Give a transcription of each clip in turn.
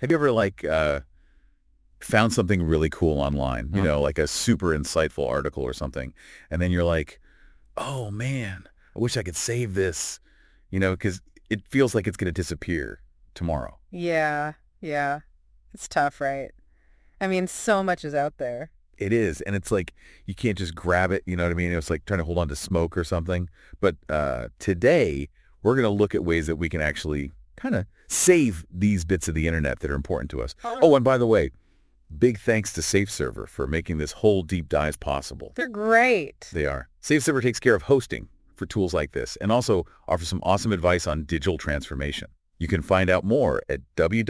Have you ever found something really cool online, like a super insightful article or something, and then you're like, oh man, I wish I could save this, because it feels like it's going to disappear tomorrow. Yeah, yeah. It's tough, right? I mean, so much is out there. It is, and it's like you can't just grab it, you know what I mean? It's like trying to hold on to smoke or something. But today, we're going to look at ways that we can actually kind of save these bits of the internet that are important to us. Oh, and by the way, big thanks to SafeServer for making this whole deep dive possible. They're great. They are. SafeServer takes care of hosting for tools like this and also offers some awesome advice on digital transformation. You can find out more at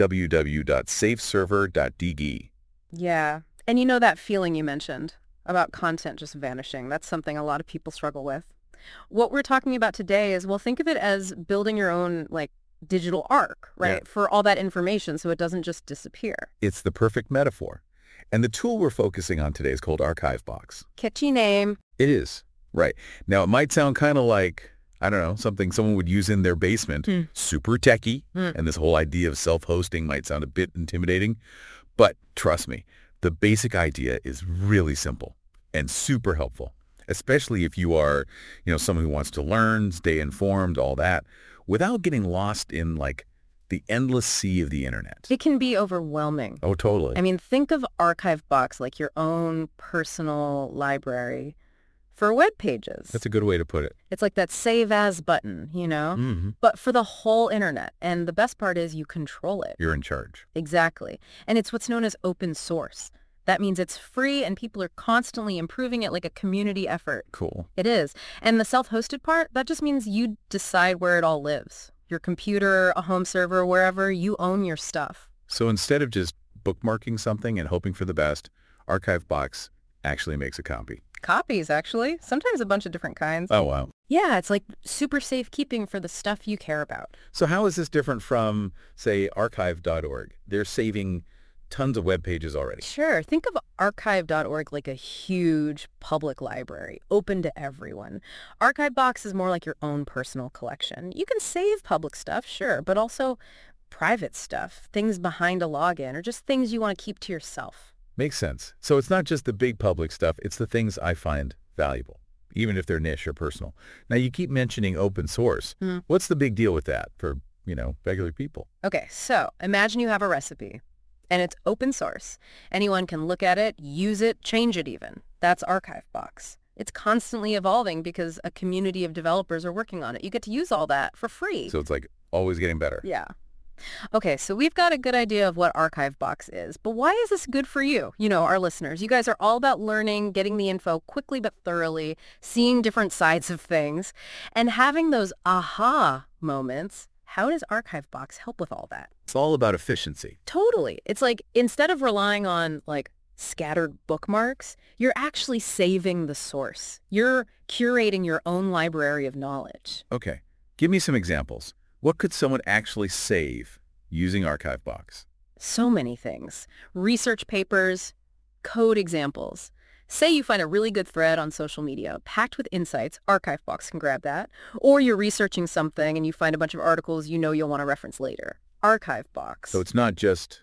www.safeserver.dg. Yeah. And you know that feeling you mentioned about content just vanishing? That's something a lot of people struggle with. What we're talking about today is, well, think of it as building your own, digital ark, right? Yeah. For all that information so it doesn't just disappear. It's the perfect metaphor. And the tool we're focusing on today is called ArchiveBox. Catchy name. It is. Right. Now, it might sound kind of like, I don't know, something someone would use in their basement, super techy, and this whole idea of self-hosting might sound a bit intimidating. But trust me, the basic idea is really simple and super helpful, especially if you are, someone who wants to learn, stay informed, all that, without getting lost in, the endless sea of the internet. It can be overwhelming. Oh, totally. I mean, think of ArchiveBox like your own personal library for web pages. That's a good way to put it. It's like that Save As button, Mm-hmm. but for the whole internet. And the best part is you control it. You're in charge. Exactly. And it's what's known as open source. That means it's free and people are constantly improving it like a community effort. Cool. It is. And the self-hosted part, that just means you decide where it all lives. Your computer, a home server, wherever, you own your stuff. So instead of just bookmarking something and hoping for the best, ArchiveBox actually makes a copy. Copies, actually. Sometimes a bunch of different kinds. Oh, wow. Yeah, it's like super safekeeping for the stuff you care about. So how is this different from, say, archive.org? They're saving tons of web pages already. Sure. Think of archive.org like a huge public library, open to everyone. ArchiveBox is more like your own personal collection. You can save public stuff, sure, but also private stuff, things behind a login, or just things you want to keep to yourself. Makes sense. So it's not just the big public stuff, it's the things I find valuable, even if they're niche or personal. Now, you keep mentioning open source. What's the big deal with that for, regular people? Okay, so imagine you have a recipe. And it's open source. Anyone can look at it, use it, change it even. That's ArchiveBox. It's constantly evolving because a community of developers are working on it. You get to use all that for free. So it's always getting better. Yeah. Okay, so we've got a good idea of what ArchiveBox is, but why is this good for you? Our listeners. You guys are all about learning, getting the info quickly but thoroughly, seeing different sides of things, and having those aha moments. How does ArchiveBox help with all that? It's all about efficiency. Totally. It's like instead of relying on scattered bookmarks, you're actually saving the source. You're curating your own library of knowledge. Okay. Give me some examples. What could someone actually save using ArchiveBox? So many things. Research papers, code examples. Say you find a really good thread on social media packed with insights, ArchiveBox can grab that. Or you're researching something and you find a bunch of articles you know you'll want to reference later. ArchiveBox. So it's not just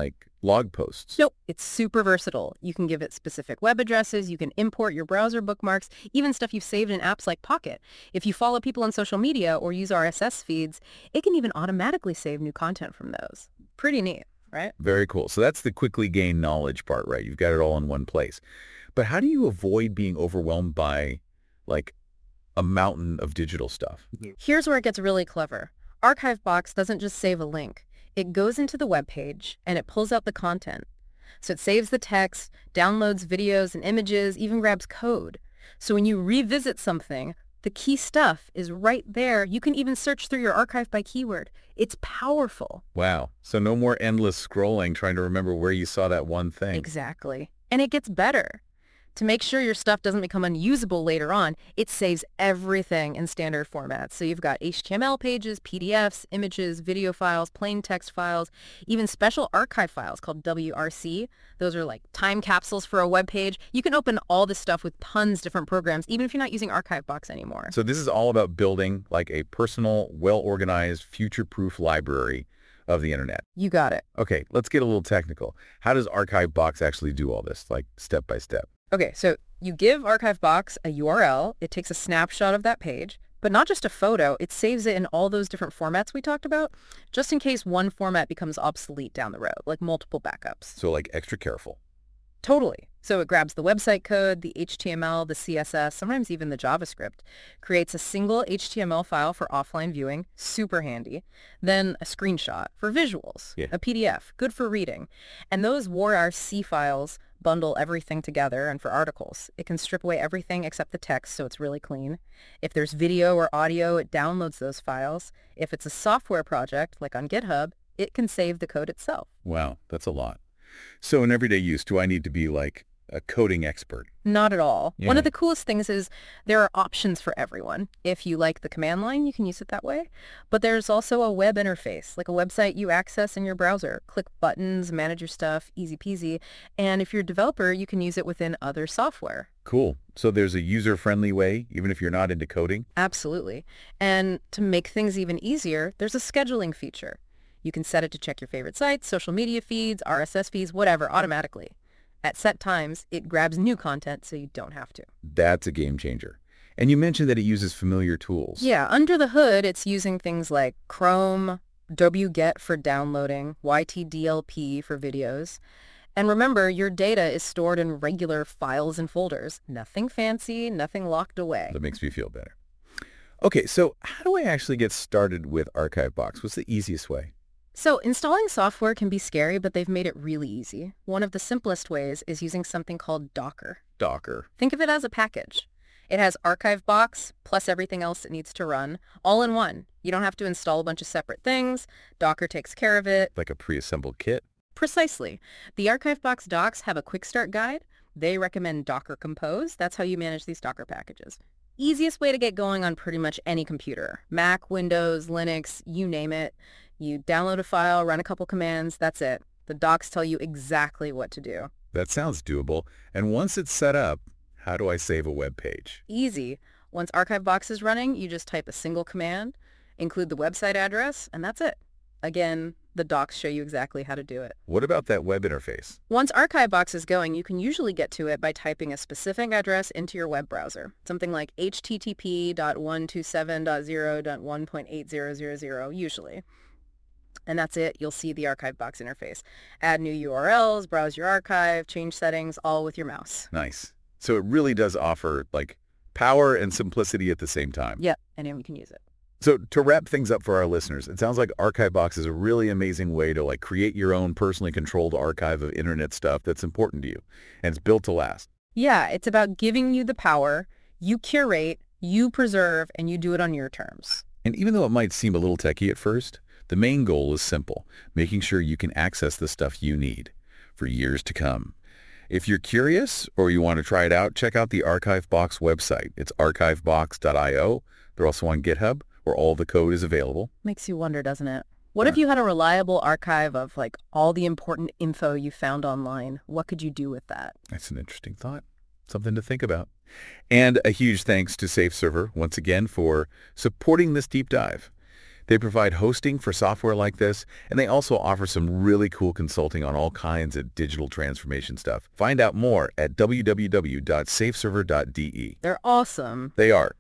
log posts. Nope. It's super versatile. You can give it specific web addresses. You can import your browser bookmarks, even stuff you've saved in apps like Pocket. If you follow people on social media or use RSS feeds, it can even automatically save new content from those. Pretty neat, right? Very cool. So that's the quickly gain knowledge part, right? You've got it all in one place. But how do you avoid being overwhelmed by, a mountain of digital stuff? Here's where it gets really clever. ArchiveBox doesn't just save a link. It goes into the web page and it pulls out the content. So it saves the text, downloads videos and images, even grabs code. So when you revisit something, the key stuff is right there. You can even search through your archive by keyword. It's powerful. Wow. So no more endless scrolling trying to remember where you saw that one thing. Exactly. And it gets better. To make sure your stuff doesn't become unusable later on, it saves everything in standard formats. So you've got HTML pages, PDFs, images, video files, plain text files, even special archive files called WRC. Those are like time capsules for a web page. You can open all this stuff with tons of different programs, even if you're not using ArchiveBox anymore. So this is all about building a personal, well-organized, future-proof library of the internet. You got it. Okay, let's get a little technical. How does ArchiveBox actually do all this, like step by step? Okay, so you give ArchiveBox a URL. It takes a snapshot of that page, but not just a photo. It saves it in all those different formats we talked about, just in case one format becomes obsolete down the road, like multiple backups. So like extra careful. Totally. So it grabs the website code, the HTML, the CSS, sometimes even the JavaScript, creates a single HTML file for offline viewing, super handy, then a screenshot for visuals, a PDF, good for reading. And those WAR-C files bundle everything together, and for articles, it can strip away everything except the text, so it's really clean. If there's video or audio, it downloads those files. If it's a software project, like on GitHub, it can save the code itself. Wow, that's a lot. So in everyday use, do I need to be like a coding expert? Not at all. One of the coolest things is there are options for everyone. If you like the command line, you can use it that way. But there's also a web interface, like a website you access in your browser. Click buttons, manage your stuff, easy peasy. And if you're a developer, you can use it within other software. Cool. So there's a user-friendly way, even if you're not into coding? Absolutely. And to make things even easier, there's a scheduling feature. You can set it to check your favorite sites, social media feeds, RSS feeds, whatever, automatically. At set times, it grabs new content so you don't have to. That's a game changer. And you mentioned that it uses familiar tools. Yeah, under the hood, it's using things like Chrome, wget for downloading, YTDLP for videos. And remember, your data is stored in regular files and folders. Nothing fancy, nothing locked away. That makes me feel better. Okay, so how do I actually get started with ArchiveBox? What's the easiest way? So installing software can be scary, but they've made it really easy. One of the simplest ways is using something called Docker. Docker. Think of it as a package. It has ArchiveBox plus everything else it needs to run, all in one. You don't have to install a bunch of separate things. Docker takes care of it. Like a pre-assembled kit? Precisely. The ArchiveBox docs have a quick start guide. They recommend Docker Compose. That's how you manage these Docker packages. Easiest way to get going on pretty much any computer. Mac, Windows, Linux, you name it. You download a file, run a couple commands, that's it. The docs tell you exactly what to do. That sounds doable. And once it's set up, how do I save a web page? Easy. Once ArchiveBox is running, you just type a single command, include the website address, and that's it. Again, the docs show you exactly how to do it. What about that web interface? Once ArchiveBox is going, you can usually get to it by typing a specific address into your web browser, something like http:127.0.1.8000 usually. And that's it. You'll see the ArchiveBox interface. Add new URLs, browse your archive, change settings, all with your mouse. Nice. So it really does offer like power and simplicity at the same time. Yep, anyone can use it. So to wrap things up for our listeners, it sounds like ArchiveBox is a really amazing way to like create your own personally controlled archive of internet stuff that's important to you. And it's built to last. Yeah, it's about giving you the power. You curate, you preserve, and you do it on your terms. And even though it might seem a little techy at first, the main goal is simple, making sure you can access the stuff you need for years to come. If you're curious or you want to try it out, check out the ArchiveBox website. It's archivebox.io. They're also on GitHub, where all the code is available. Makes you wonder, doesn't it? What if you had a reliable archive of like all the important info you found online? What could you do with that? That's an interesting thought. Something to think about. And a huge thanks to SafeServer once again for supporting this deep dive. They provide hosting for software like this, and they also offer some really cool consulting on all kinds of digital transformation stuff. Find out more at www.safeserver.de. They're awesome. They are.